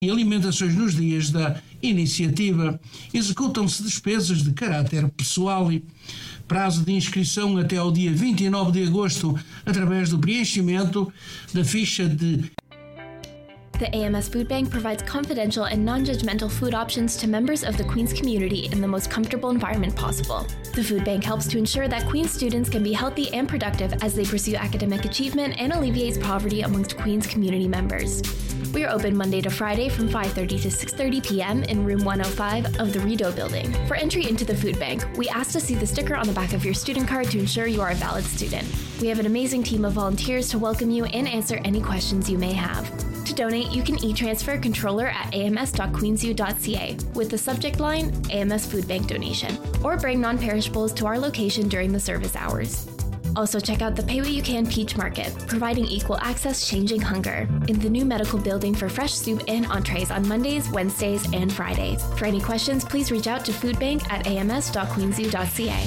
e alimentações nos dias da iniciativa. Executam-se despesas de caráter pessoal e prazo de inscrição até ao dia 29 de agosto através do preenchimento da ficha de... The AMS Food Bank provides confidential and non-judgmental food options to members of the Queen's community in the most comfortable environment possible. The Food Bank helps to ensure that Queen's students can be healthy and productive as they pursue academic achievement and alleviates poverty amongst Queen's community members. We are open Monday to Friday from 5:30 to 6:30 p.m. in room 105 of the Rideau building. For entry into the Food Bank, we ask to see the sticker on the back of your student card to ensure you are a valid student. We have an amazing team of volunteers to welcome you and answer any questions you may have. To donate, you can e-transfer controller at ams.queensu.ca with the subject line AMS Food Bank donation, or bring non-perishables to our location during the service hours. Also check out the Pay What You Can Peach Market, providing equal access changing hunger, in the new medical building for fresh soup and entrees on Mondays, Wednesdays, and Fridays. For any questions, please reach out to foodbank at ams.queensu.ca.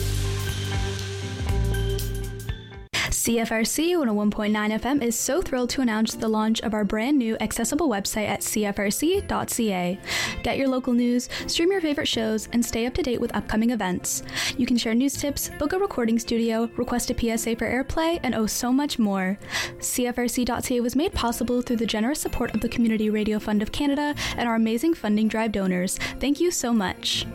CFRC 101.9 FM is so thrilled to announce the launch of our brand new accessible website at cfrc.ca. Get your local news, stream your favorite shows, and stay up to date with upcoming events. You can share news tips, book a recording studio, request a PSA for airplay, and so much more. CFRC.ca was made possible through the generous support of the Community Radio Fund of Canada and our amazing funding drive donors. Thank you so much.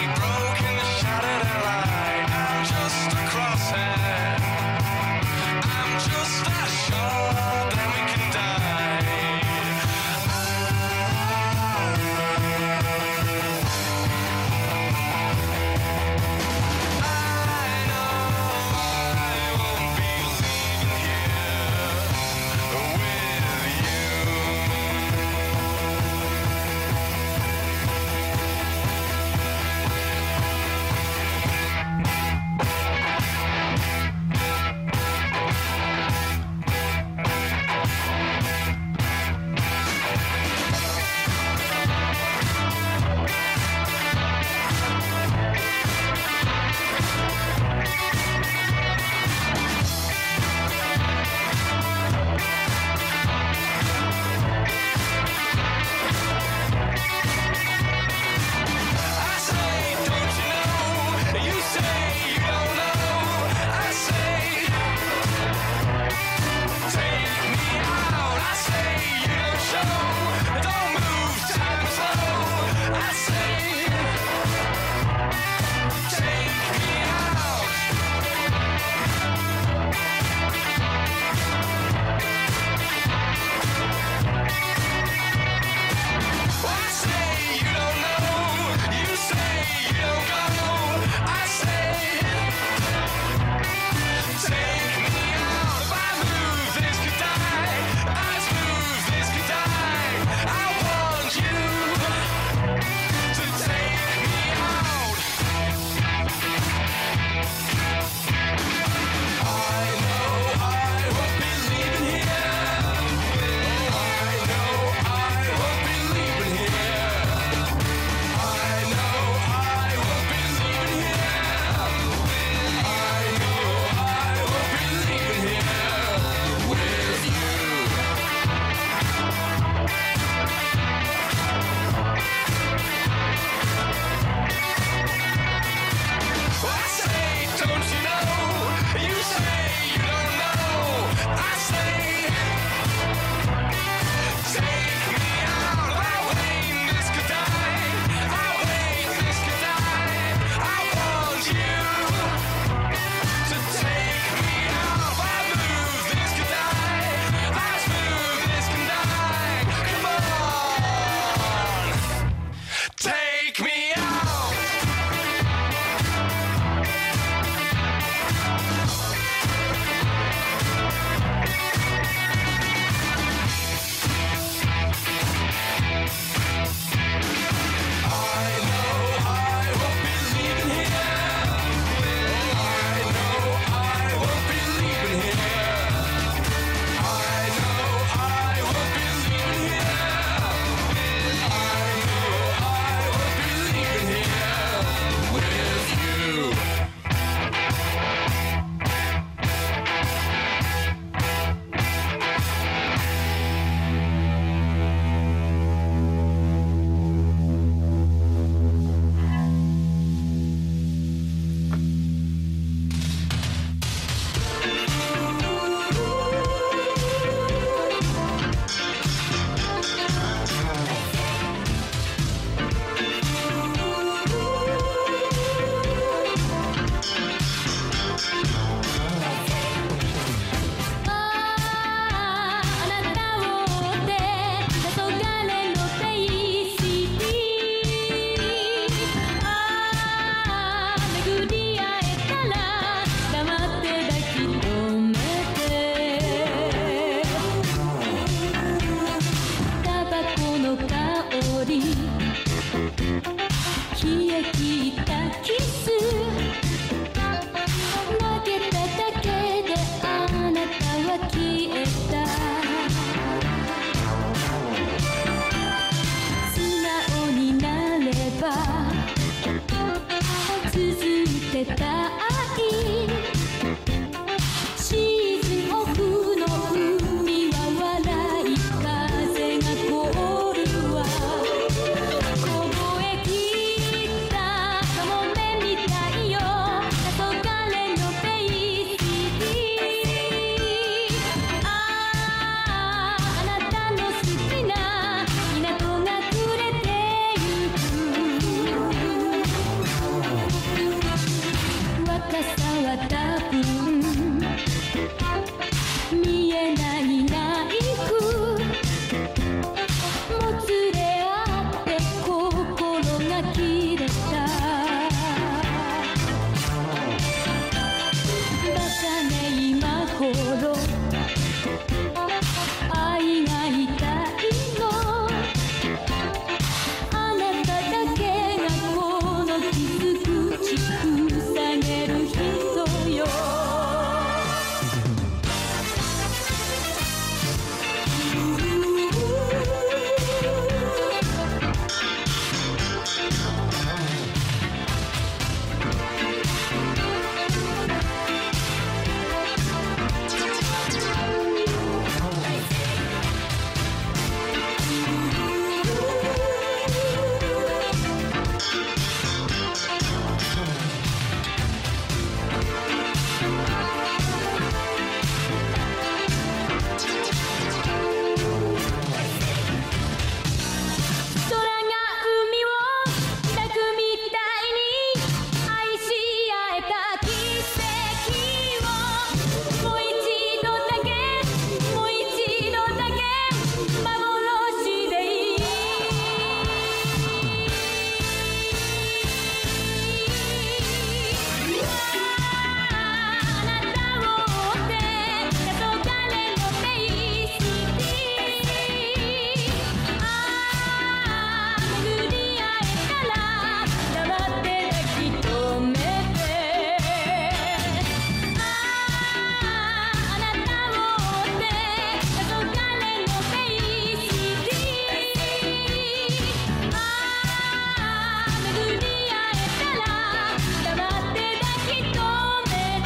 I'm てたいシーズンオフの海は笑い風が凍るわ凍えきったカモメみたいよ黄昏のペイシティあなたの好きな港が暮れてゆく若さは多分見えないナイフもつれ合って心が切れたバカね今頃愛が痛いのあなただけがこの傷口塞げる人よ空が海を抱くみたいに愛し合えた奇跡をもう一度だけもう一度だけ幻でいいあなたを追って黄昏のペイシティ巡り会えたら黙って抱き留めてあなたを追って黄昏のペイシティ巡り会えたら黙って抱き留めて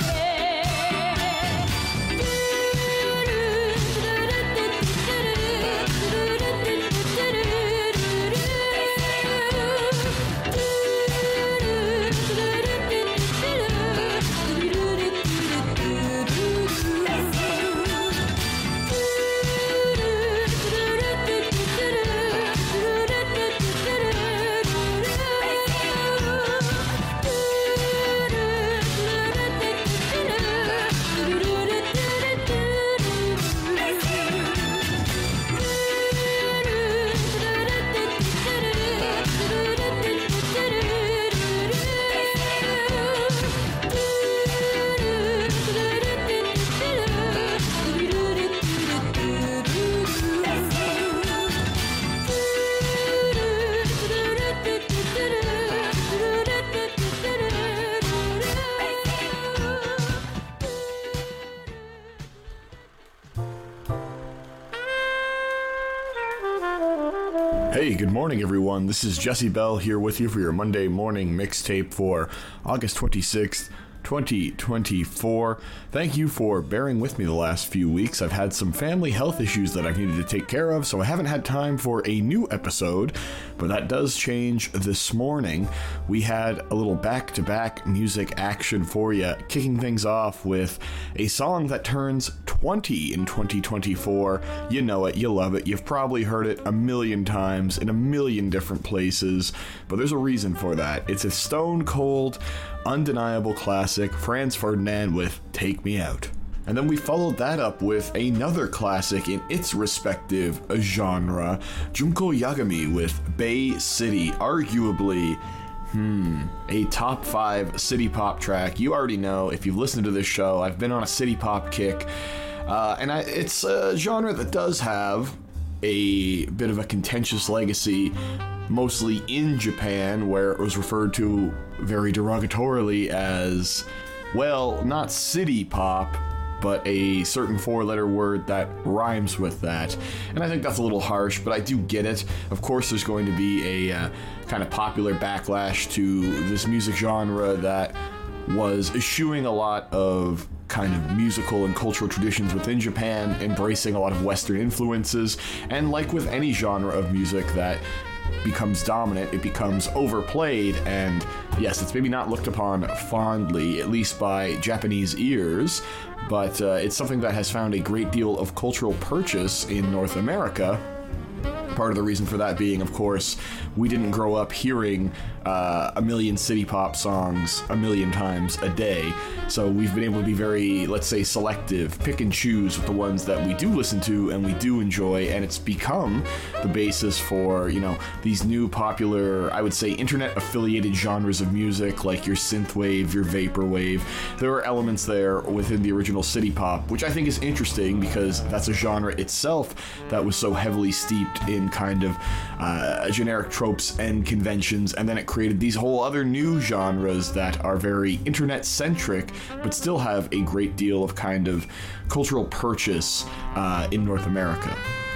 Hey, good morning, everyone. This is Jesse Bell here with you for your Monday morning mixtape for August 26th, 2024. Thank you for bearing with me the last few weeks. I've had some family health issues that I've needed to take care of, so I haven't had time for a new episode, but that does change this morning. We had a little back-to-back music action for you, kicking things off with a song that turns 20 in 2024. You know it, you love it, you've probably heard it a million times in a million different places, but there's a reason for that. It's a stone-cold, undeniable classic, Franz Ferdinand with Take Me Out. And then we followed that up with another classic in its respective genre, Junko Yagami with Bay City, arguably a top 5 city pop track. You already know, if you've listened to this show, I've been on a city pop kick, and it's a genre that does have a bit of a contentious legacy, mostly in Japan, where it was referred to very derogatorily as, well, not city pop, but a certain 4-letter word that rhymes with that. And I think that's a little harsh, but I do get it. Of course, there's going to be a kind of popular backlash to this music genre that was eschewing a lot of kind of musical and cultural traditions within Japan, embracing a lot of Western influences, and like with any genre of music that becomes dominant, it becomes overplayed, and yes, it's maybe not looked upon fondly, at least by Japanese ears, but it's something that has found a great deal of cultural purchase in North America. Part of the reason for that being, of course, we didn't grow up hearing a million city pop songs a million times a day, so we've been able to be very, let's say, selective, pick and choose with the ones that we do listen to and we do enjoy, and it's become the basis for, you know, these new popular, I would say, internet-affiliated genres of music, like your synthwave, your vaporwave. There are elements there within the original city pop, which I think is interesting because that's a genre itself that was so heavily steeped in kind of generic tropes and conventions, and then it created these whole other new genres that are very internet-centric, but still have a great deal of kind of cultural purchase in North America.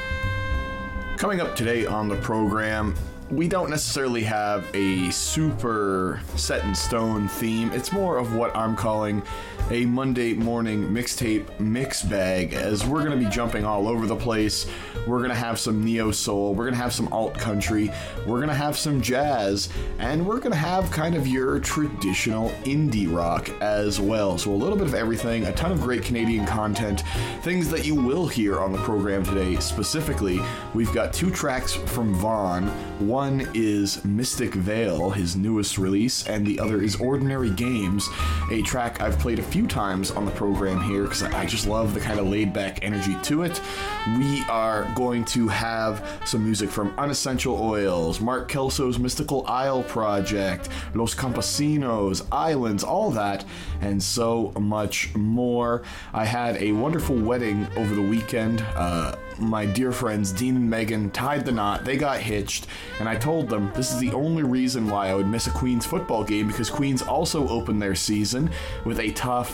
Coming up today on the program, we don't necessarily have a super set-in-stone theme. It's more of what I'm calling a Monday morning mixtape mix bag, as we're going to be jumping all over the place. We're going to have some neo-soul, we're going to have some alt-country, we're going to have some jazz, and we're going to have kind of your traditional indie rock as well. So a little bit of everything, a ton of great Canadian content, things that you will hear on the program today. Specifically, we've got 2 tracks from Vaughn. One is Mystic Veil, his newest release, and the other is Ordinary Games, a track I've played a few times on the program here because I just love the kind of laid-back energy to it. We are going to have some music from Unessential Oils, Mark Kelso's Mystical Isle Project, Los Campesinos, Islands, all that, and so much more. I had a wonderful wedding over the weekend. My dear friends Dean and Megan tied the knot. They got hitched, and I told them this is the only reason why I would miss a Queens football game, because Queens also opened their season with a tough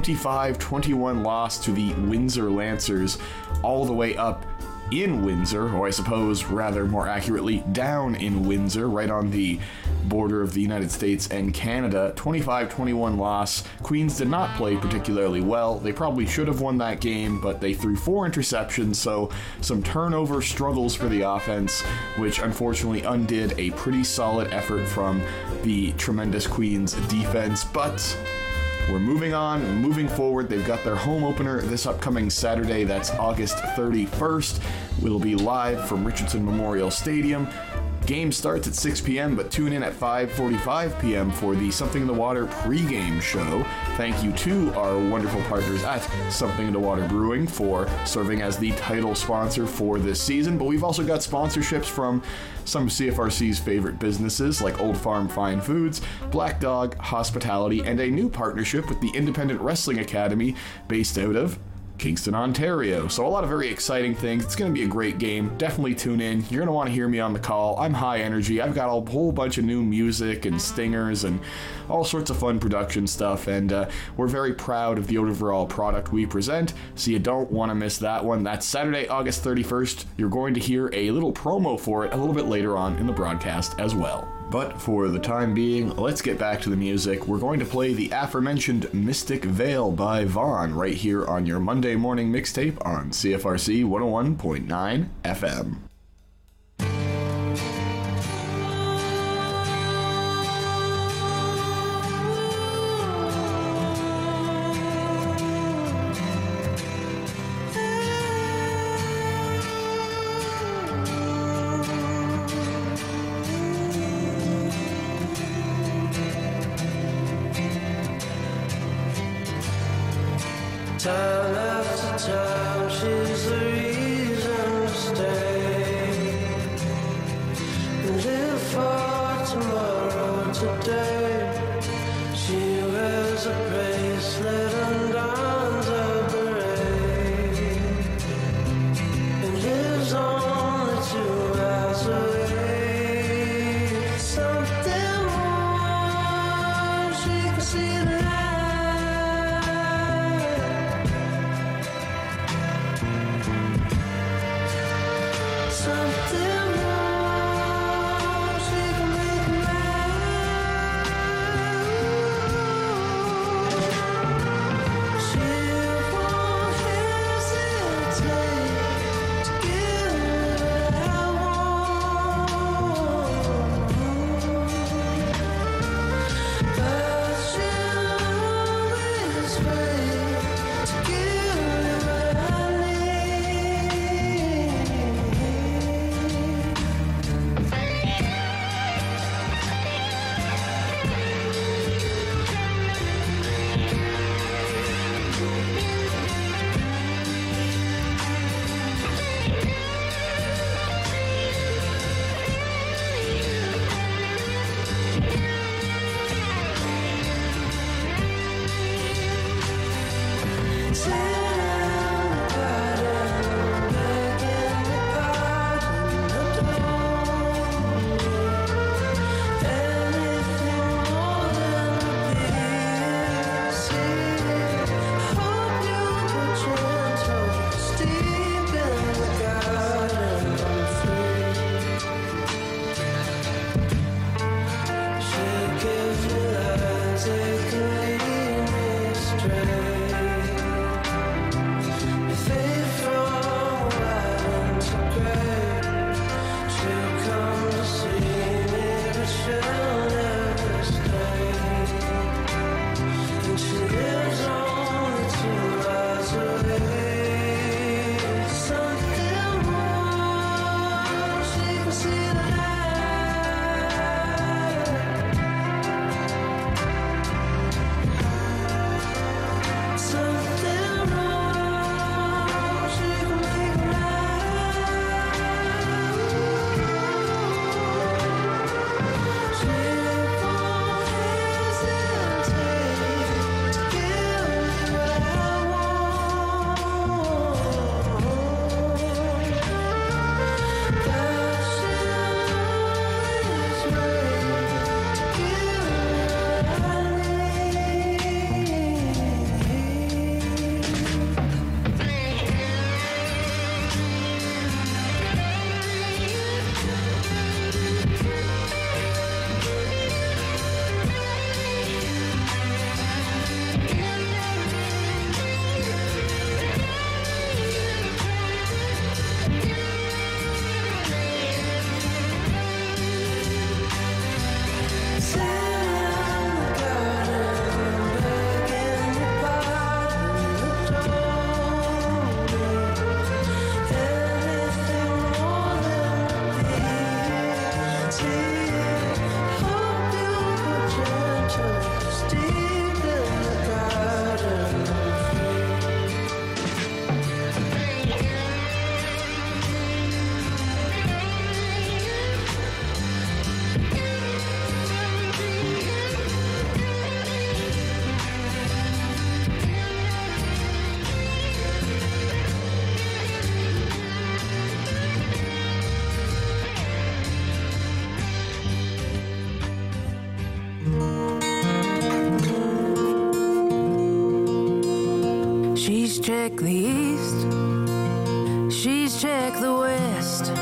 25-21 loss to the Windsor Lancers, all the way up in Windsor, or I suppose rather more accurately down in Windsor, right on the border of the United States and Canada. 25-21 loss. Queens did not play particularly well. They probably should have won that game, but they threw 4 interceptions, so some turnover struggles for the offense, which unfortunately undid a pretty solid effort from the tremendous Queens defense. But we're moving on, moving forward. They've got their home opener this upcoming Saturday. That's August 31st. We'll be live from Richardson Memorial Stadium. Game starts at 6 p.m., but tune in at 5:45 p.m. for the Something in the Water pregame show. Thank you to our wonderful partners at Something in the Water Brewing for serving as the title sponsor for this season. But we've also got sponsorships from some of CFRC's favorite businesses like Old Farm Fine Foods, Black Dog Hospitality, and a new partnership with the Independent Wrestling Academy based out of Kingston, Ontario. So a lot of very exciting things. It's going to be a great game. Definitely tune in. You're going to want to hear me on the call. I'm high energy. I've got a whole bunch of new music and stingers and all sorts of fun production stuff, and we're very proud of the overall product we present, so you don't want to miss that one. That's Saturday, August 31st. You're going to hear a little promo for it a little bit later on in the broadcast as well. But for the time being, let's get back to the music. We're going to play the aforementioned Mystic Veil by Vaughn right here on your Monday morning mixtape on CFRC 101.9 FM. Time after time, she's the reason to stay and live for tomorrow. Today, she wears a bracelet and dons a beret and lives only 2 hours away. Something more, she can see the light. Something more, she can make it right. She's checked the east, she's checked the west,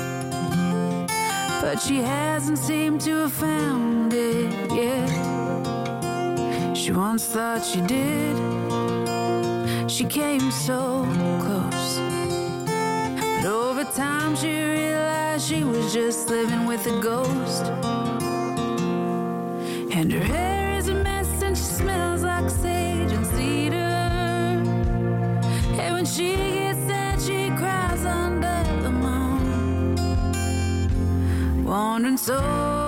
but she hasn't seemed to have found it yet. She once thought she did, she came so close, but over time she realized she was just living with a ghost. And her hair is a mess and she smells like sage and cedar. And when she gets sad, she cries under the moon. Wandering soul,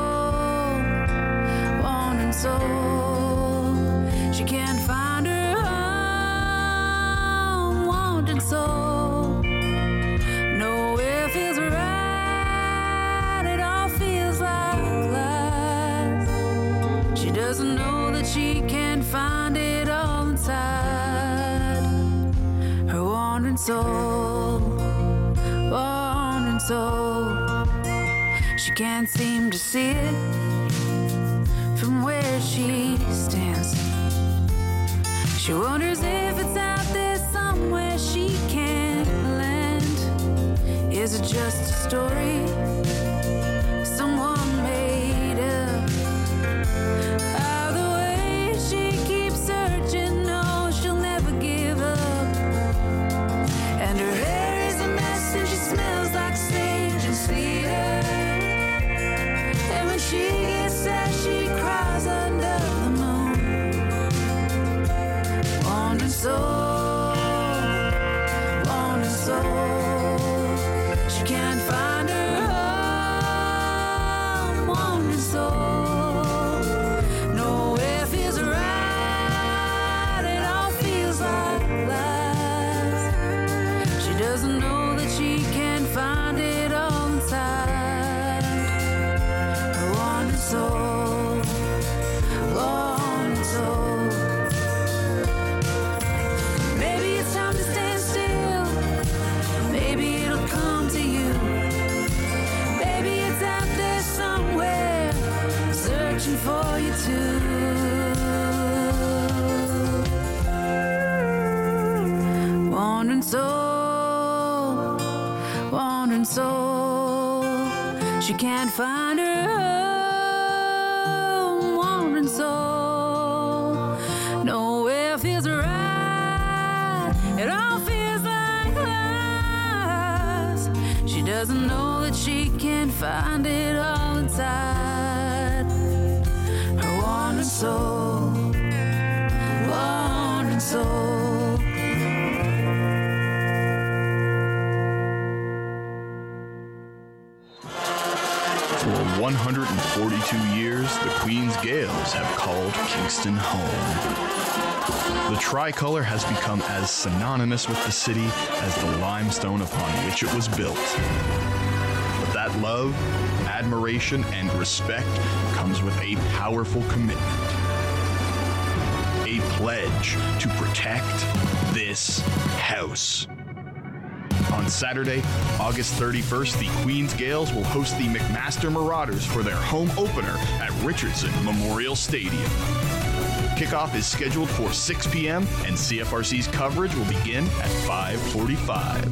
wandering soul, she can't find her home. Wandering soul, nowhere feels right, it all feels like lies. She doesn't know that she can't find it all inside her wandering soul, wandering soul. She can't seem to see it from where she stands. She wonders if it's out there somewhere she can't land. Is it just a story someone made up? Either way, she keeps searching, no, she'll never give up. And her hair is a mess and she smells like sage and cedar. And when she gets sad, she cries under the moon. Wandering soul, wandering soul, she can't find her home. Wandering soul, nowhere feels right, it all feels like lies. She doesn't know that she can't find it all inside her wandering soul, wandering soul. Maybe it's time to stand still, maybe it'll come to you. Maybe it's out there somewhere, searching for you too. Wandering soul, wandering soul, she can't find her home. Wandering soul, nowhere feels right, it all feels like lies. She doesn't know that she can't find it all inside her wandering soul, wandering soul. For 142 years, the Queens Gales have called Kingston home. The tricolor has become as synonymous with the city as the limestone upon which it was built. But that love, admiration, and respect comes with a powerful commitment. A pledge to protect this house. On Saturday, August 31st, the Queens Gales will host the McMaster Marauders for their home opener at Richardson Memorial Stadium. Kickoff is scheduled for 6 p.m. and CFRC's coverage will begin at 5:45.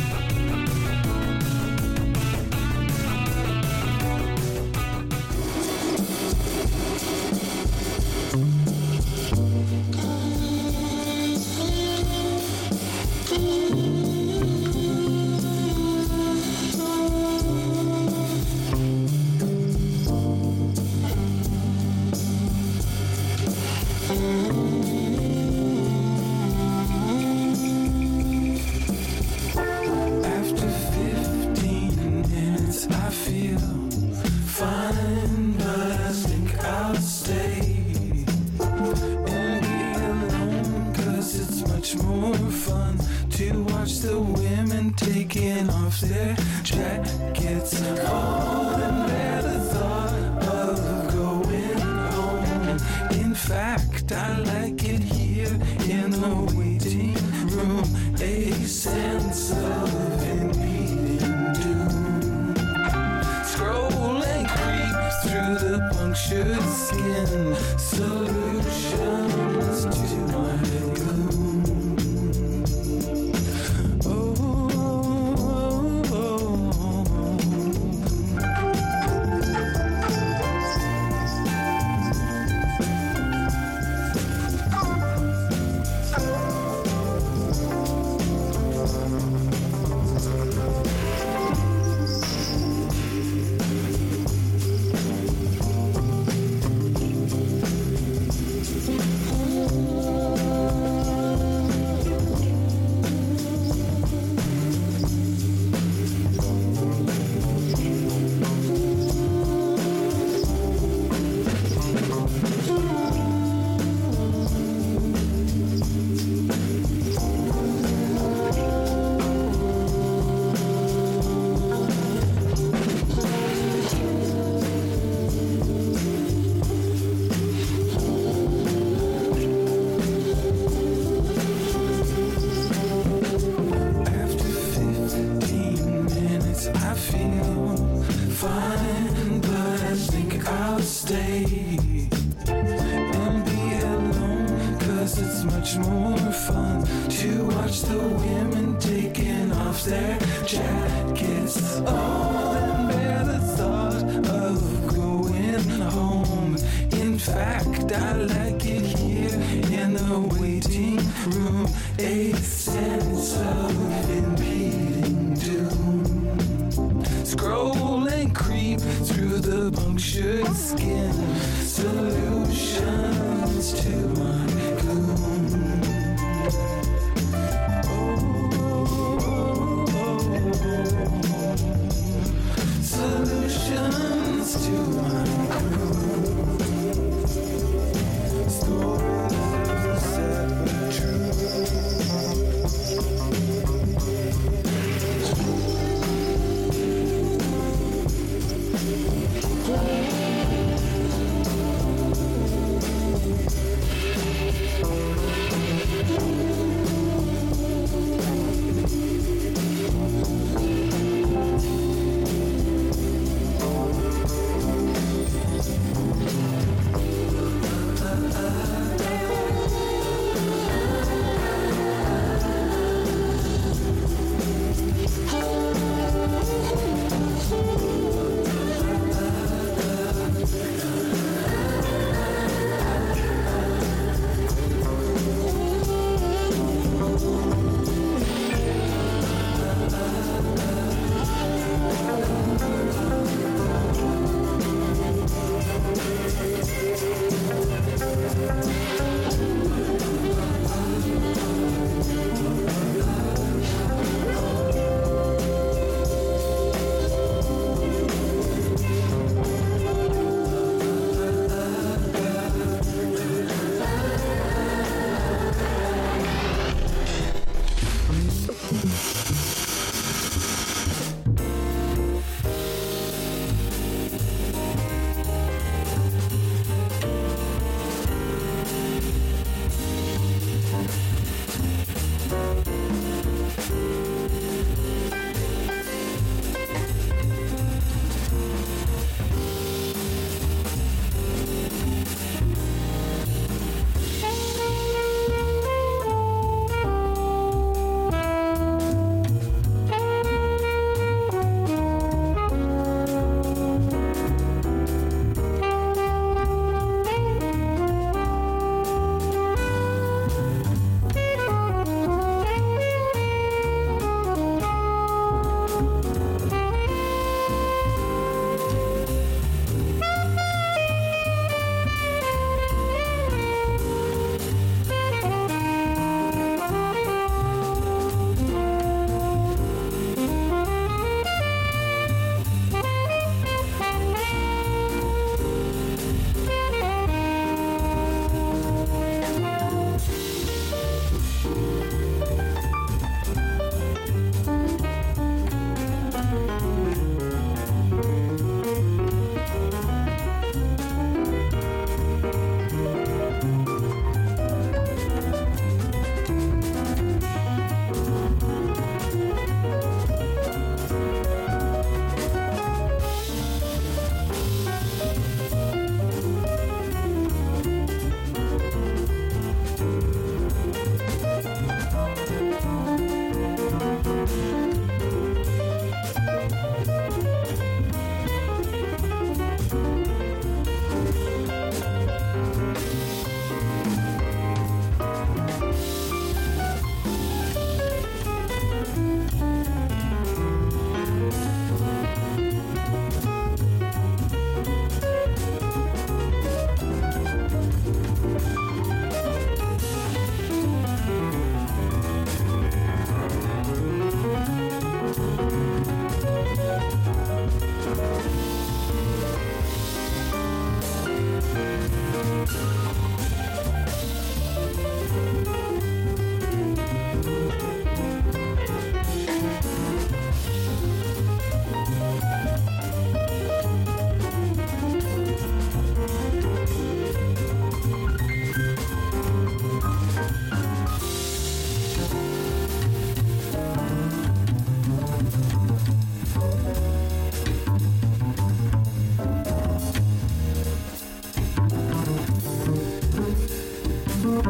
After 15 minutes, I feel fine, but I think I'll stay and be alone, 'cause it's much more fun to watch the women taking off their jackets. Oh, and the thought of going home. In fact, I like it here in the waiting room. A sense of impending doom. Scroll and creep through the punctured skin. Solutions to my gloom. It's much more fun to watch the women taking off their jackets. Oh, and bear the thought of going home. In fact, I like it here in the waiting room. A sense of impending doom. Scroll and creep through the punctured skin. Solutions to my gloom. Solutions to my gloom. Stories set true.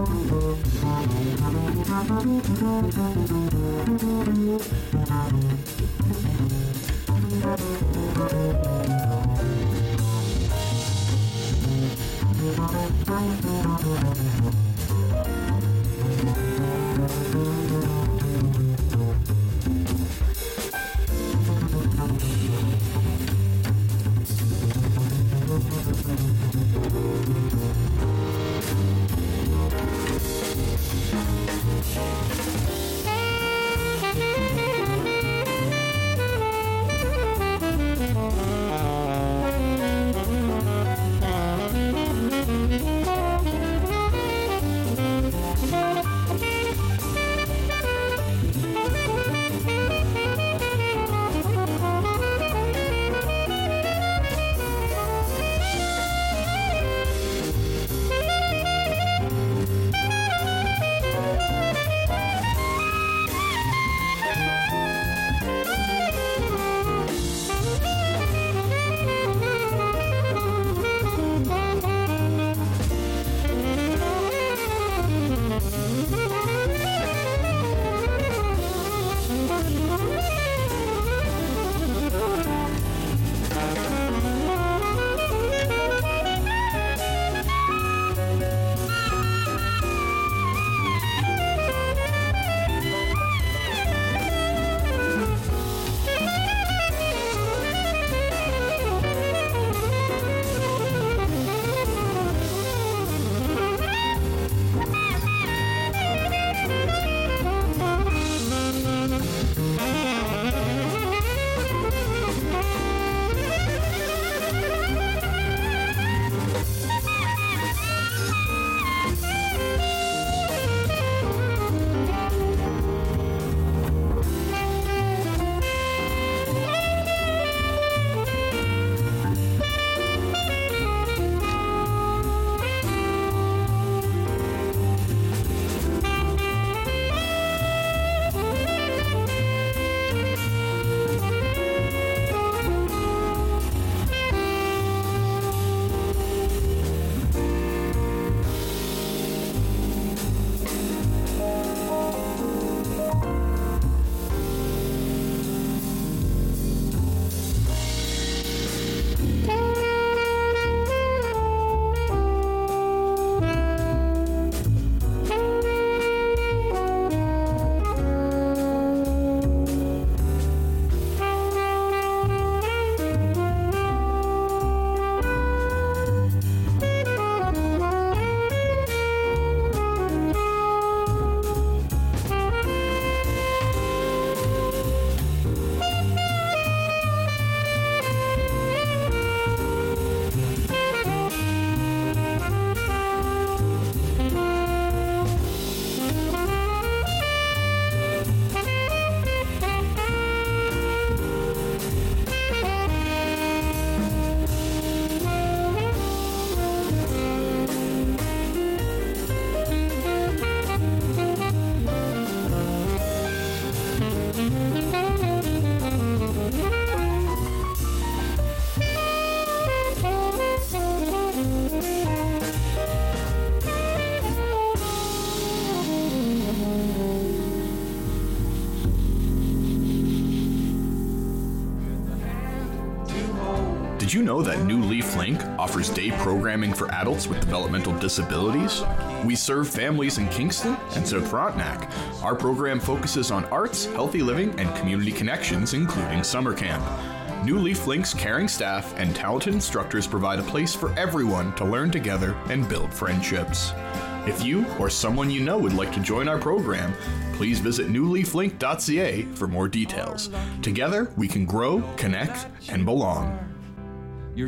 Did you know that New Leaf Link offers day programming for adults with developmental disabilities? We serve families in Kingston and South Frontenac. Our program focuses on arts, healthy living, and community connections, including summer camp. New Leaf Link's caring staff and talented instructors provide a place for everyone to learn together and build friendships. If you or someone you know would like to join our program, please visit newleaflink.ca for more details. Together, we can grow, connect, and belong. Your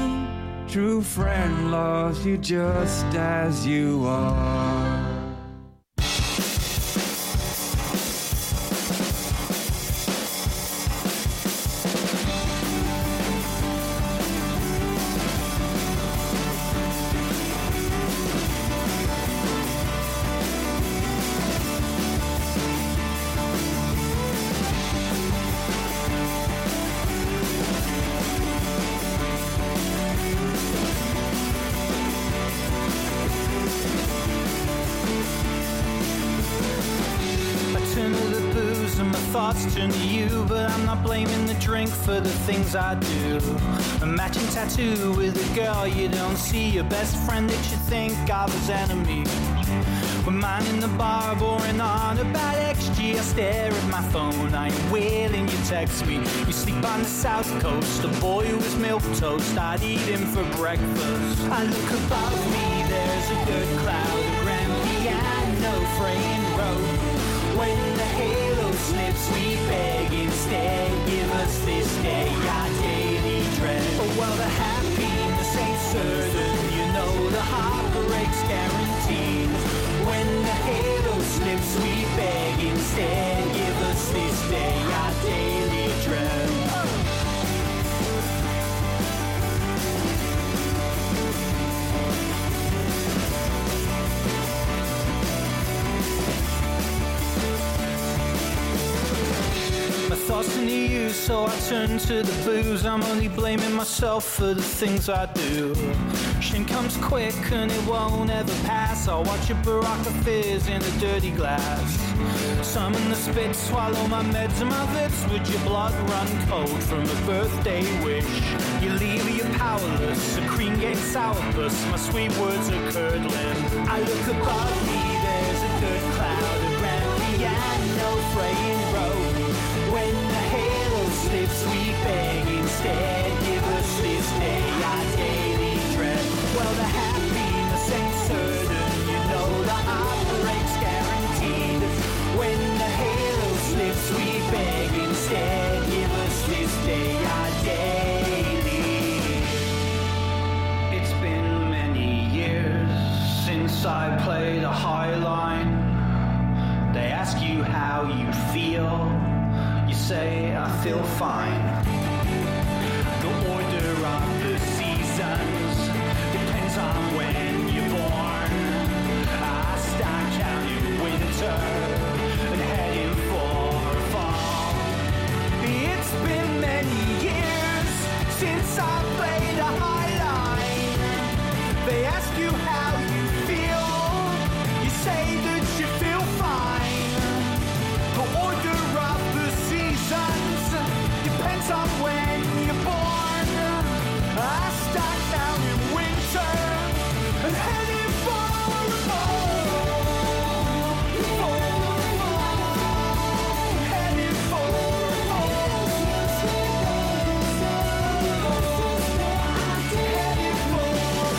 true friend loves you just as you are. thoughts turn to you, but I'm not blaming the drink for the things I do. A matching tattoo with a girl you don't see, your best friend that you think of as enemy. With mine in the bar, boring on about XG. I stare at my phone, I am wailing, you text me. You sleep on the south coast, a boy who is milquetoast, I'd eat him for breakfast. I look above me, there's a good cloud, a grand piano, fraying road. When the halo slips, we beg instead, give us this day our daily dread. Oh well, the happiness ain't certain, you know the heartbreak's guaranteed. When the halo slips, we beg instead, give us this day our daily dread. My thoughts into you, so I turn to the booze. I'm only blaming myself for the things I do. Shame comes quick and it won't ever pass. I'll watch a Baraka fizz in a dirty glass. Summon the spit, swallow my meds and my lips. Would your blood run cold from a birthday wish? You leave you powerless, a cream gate sourpuss. My sweet words are curdling. I look above me, there's a good cloud, a grand piano, fraying road. When the halo slips, we beg instead, give us this day our daily dread. Well, the happiness ain't certain, you know the heartbreak's guaranteed. When the halo slips, we beg instead, give us this day our daily. It's been many years since I played a high line. They ask you how you feel, you say I feel fine. The order of the seasons depends on when you're born. I start counting winter and heading for fall. It's been many years since I played a high line. They ask you how you feel, you say that you feel fine. The order of the seasons depends on when you're born. I start down in winter and heading for a fall. Heading for a fall. Heading for a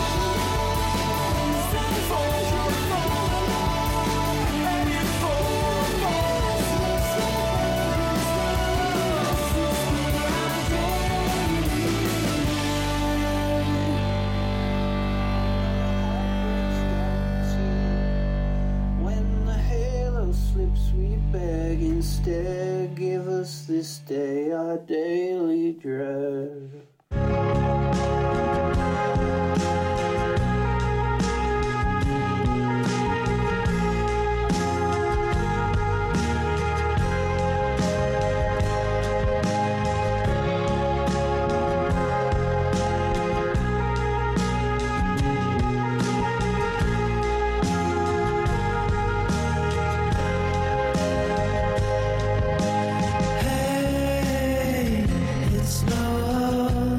When the halo slips, we beg instead, give us this day our daily dread. Hey, it's love.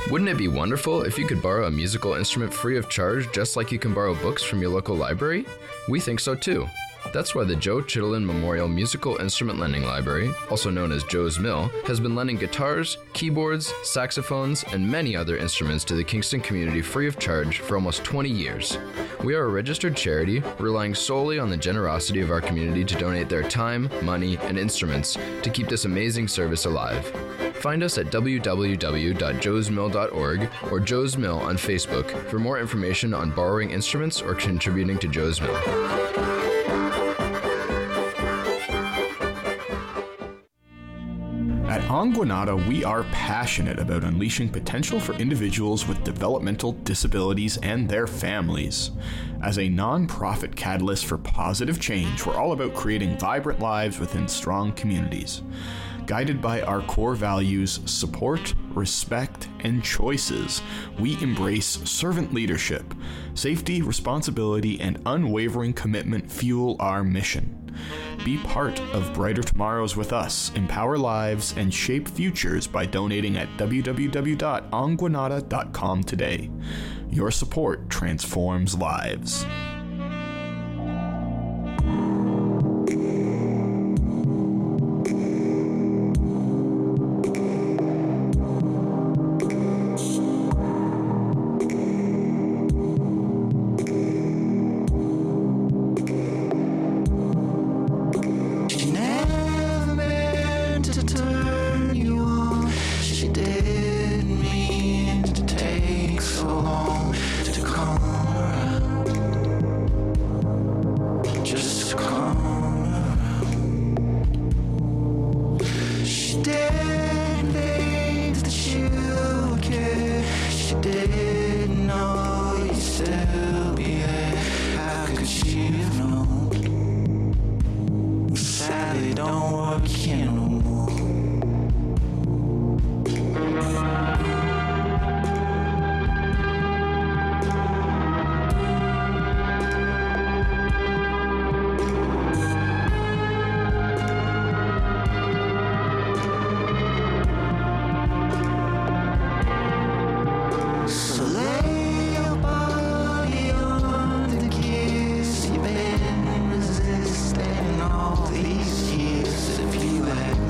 Wouldn't it be wonderful if you could borrow a musical instrument free of charge just like you can borrow books from your local library? We think so too. That's why the Joe Chittenden Memorial Musical Instrument Lending Library, also known as Joe's Mill, has been lending guitars, keyboards, saxophones, and many other instruments to the Kingston community free of charge for almost 20 years. We are a registered charity, relying solely on the generosity of our community to donate their time, money, and instruments to keep this amazing service alive. Find us at www.joesmill.org or Joe's Mill on Facebook for more information on borrowing instruments or contributing to Joe's Mill. At Anguanata, we are passionate about unleashing potential for individuals with developmental disabilities and their families. As a non-profit catalyst for positive change, we're all about creating vibrant lives within strong communities. Guided by our core values, support, respect, and choices, we embrace servant leadership. Safety, responsibility, and unwavering commitment fuel our mission. Be part of brighter tomorrows with us, empower lives, and shape futures by donating at www.anguanata.com today. Your support transforms lives. Resisting all these years, if you had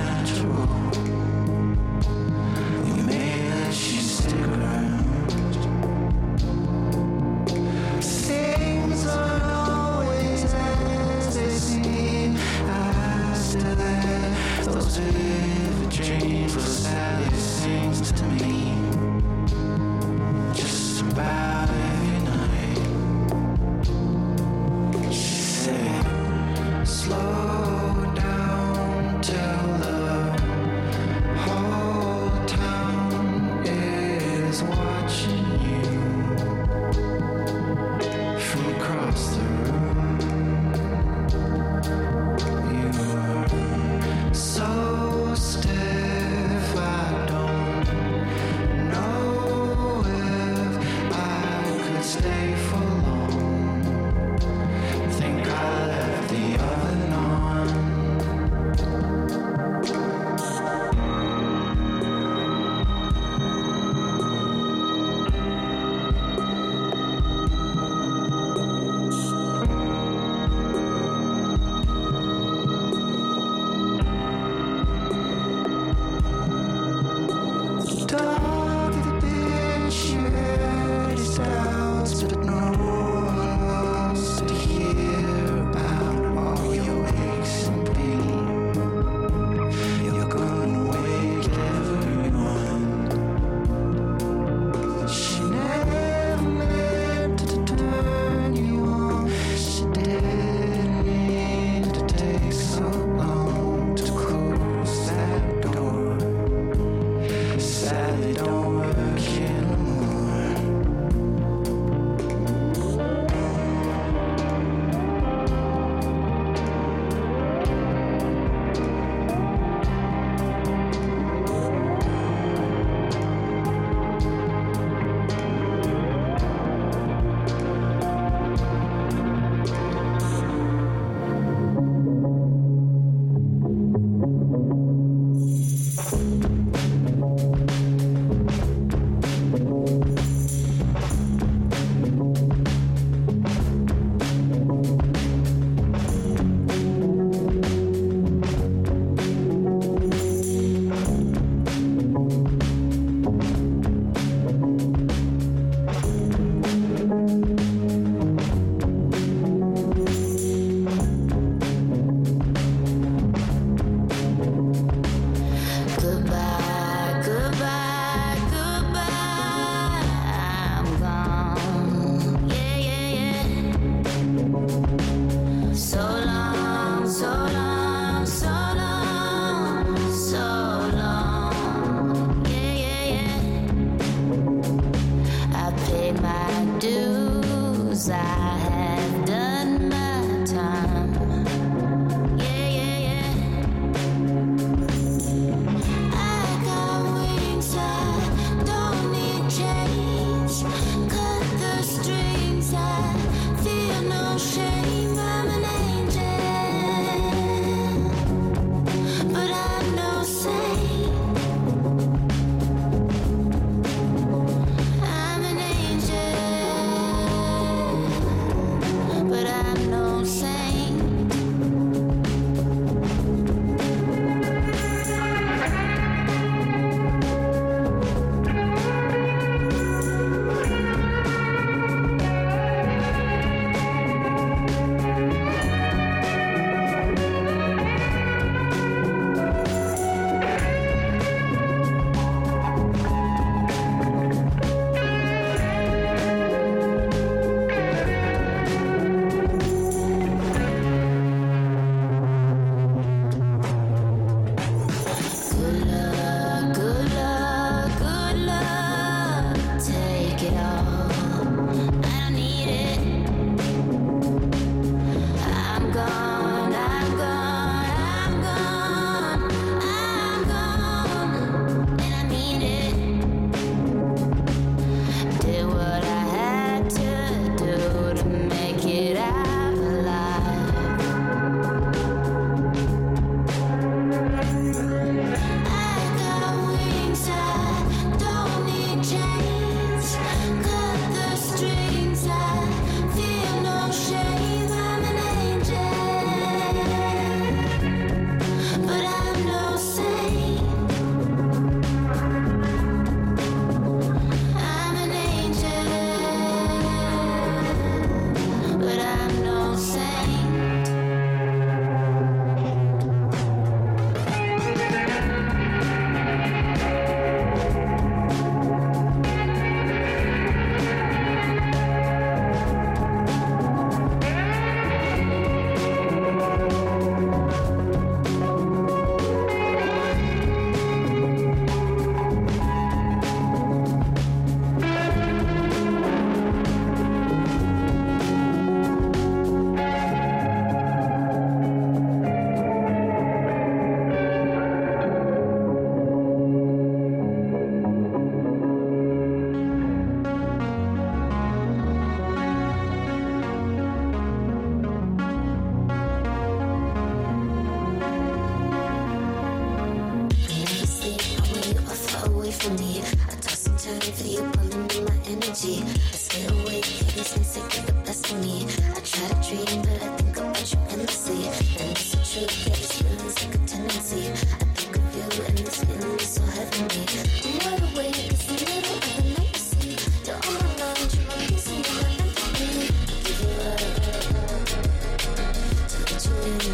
waiting for you, pulling in my energy. I stay awake, these things they get the best of me. I try to dream, but I think about you endlessly. And it's the truth, yeah, these feelings like a tendency. I think of you, and this feeling is so heavenly. I'm wide awake, it's the middle of the night, you see. You're on my mind, you're my peace, and you're my empathy. I give you love to let you in.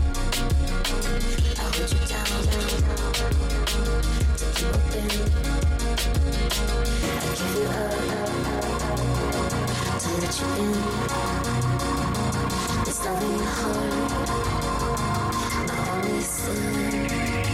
I hold you down, to keep open. I give you to let you in. This love in your heart, my only sin.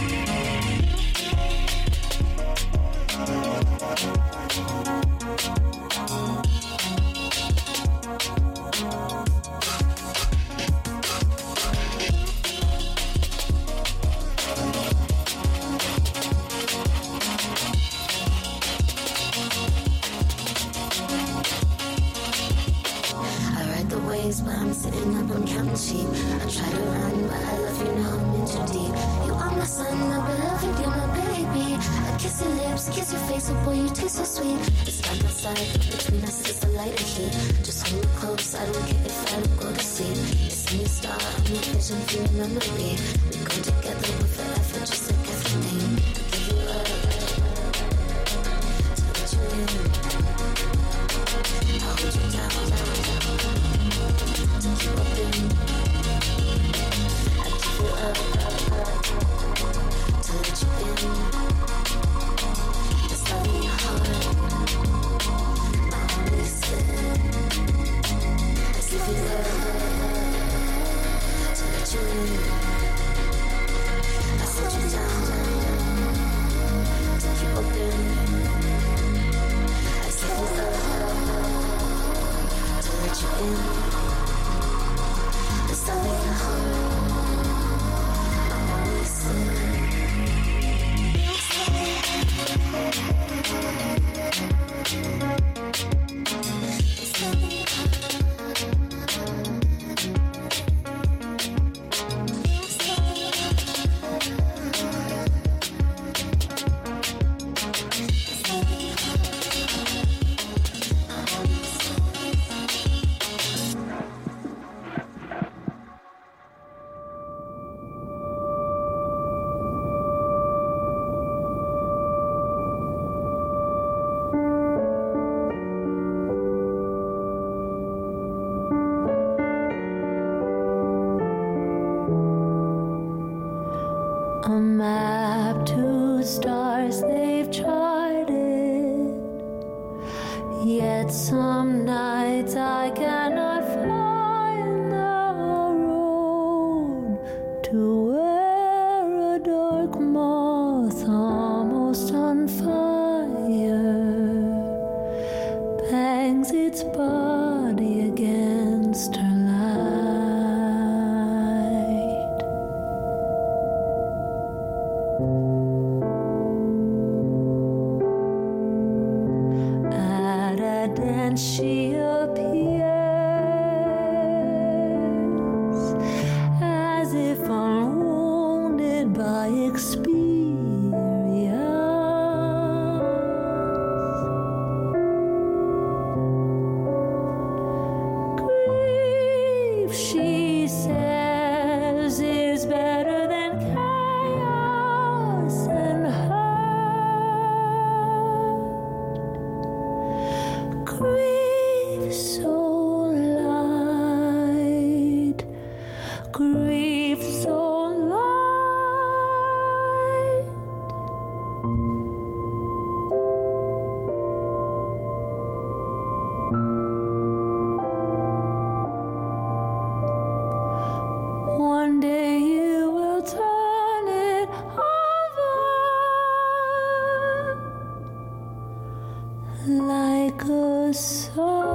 But I'm sitting up, I'm counting sheep. I try to run, but I love you now, I'm in too deep. You are my son, my beloved, you're my baby. I kiss your lips, kiss your face, oh boy, you taste so sweet. It's dark outside, but between us is the light and heat. Just hold me close, I don't care if I don't go to sleep. It's a new star, I'm a vision for your memory. We go together, we're forever, just like everything. I give you love to let you in. I hold you down. To keep open, I give you up to let you in. This love in your heart, my only sin. I give you love to let you in. I hold you down to keep open. I give you love to let you in. This love in your heart, my only sin. A map to stars they've charted, yet some nights I cannot find the road to where a dark moth almost on fire bangs its body against her light. At a dance she appears as if unwounded by experience. Grief, she says, is better than chaos and hurt. Grief so light, grief so light. One day you will turn it over like a song.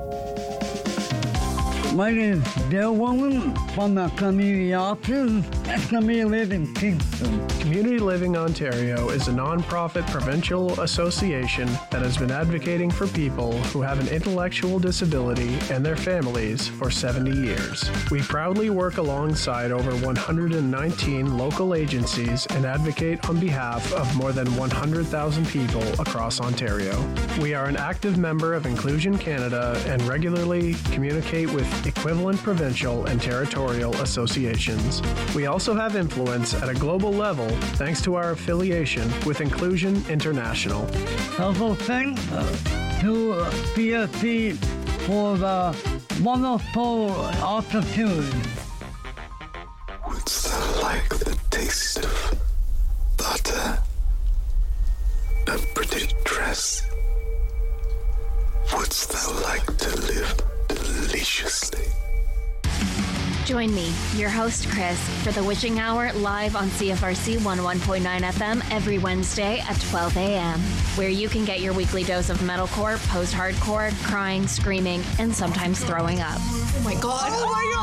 My name is Dale Woman from the community office Community Living Kingston. Community Living Ontario is a non-profit provincial association that has been advocating for people who have an intellectual disability and their families for 70 years. We proudly work alongside over 119 local agencies and advocate on behalf of more than 100,000 people across Ontario. We are an active member of Inclusion Canada and regularly communicate with equivalent provincial and territorial associations. We also have influence at a global level thanks to our affiliation with Inclusion International. Also thanks to PSC for the wonderful opportunity. What's that like the taste of butter? A pretty dress? What's that like to live deliciously? Join me, your host Chris, for the Witching Hour live on CFRC 101.9 FM every Wednesday at 12 a.m., where you can get your weekly dose of metalcore, post-hardcore, crying, screaming, and sometimes throwing up. Oh my god! Oh my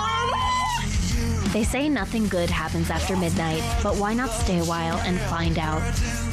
god! They say nothing good happens after midnight, but why not stay a while and find out?